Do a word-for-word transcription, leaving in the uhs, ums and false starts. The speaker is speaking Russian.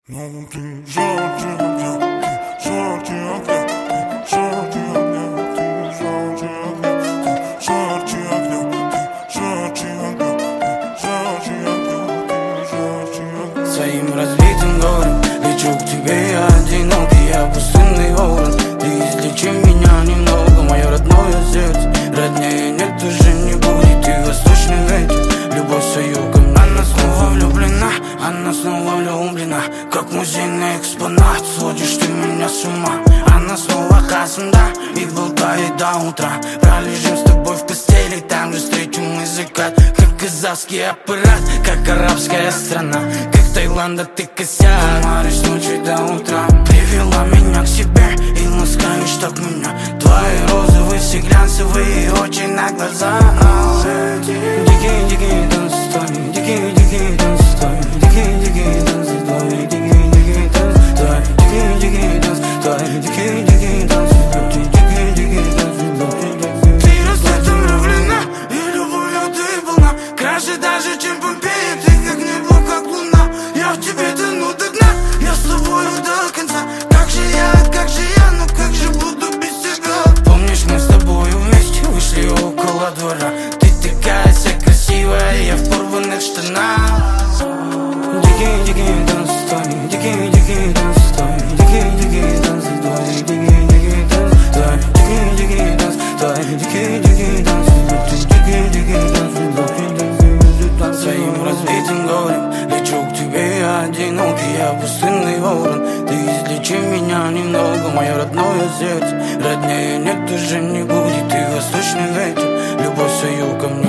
Ну ты жарче огня, ты жарче огня, ты жарче огня, ты жарче огня, ты жарче огня, ты жарче огня, ты жарче огня, ты жарче огня. Своим разбитым горем лечу к тебе я одинокий, я пустынный ворон. Ты излечи меня немного, мое родное сердце. Роднее нет, уже не будет, ты восточный ветер. Любовь с югом, она снова влюблена, она снова влюблена. Как музейный экспонат, сводишь ты меня с ума. Она снова космда и болтает до утра. Пролежим с тобой в постели, там же встретим мы закат. Как казахский аппарат, как арабская страна, как Таиланда ты косяк. Маришь ночью до утра, привела меня к себе и ласкаешь так меня. Твои розовые, все глянцевые очи на глаза. Дикий, дикий танц твой, дикий, дикий танц твой, дикий, дикий танц твой, дикий, дикий танц твой, дикий, дикий танц твой, дикий, дикий танц твой, дикий, дикий танц твой. Ты рассветом влюблена, и любовью ты полна, краше даже, чем Помпея. Ты как небо, как луна, я в тебе тону до дна, я с тобою до конца. Как же я, как же я, ну как же буду без тебя? Помнишь, мы с тобою вместе вышли около двора. Ты такая вся красивая, я в порванных штанах. Дикий, дикий танц твой, дикий, дикий танц твой, дикий, дикий танц твой, дикий, дикий танц твой, дикий, дикий танц твой, дикий, дикий танц твой, дикий, дикий танц твой. Своим разбитым горем лечу к тебе я одинокий, я пустынный ворон. Ты излечи меня немного, мое родное сердце. Роднее нет, уже не будет, ты восточный ветер. Любовь свою ко мне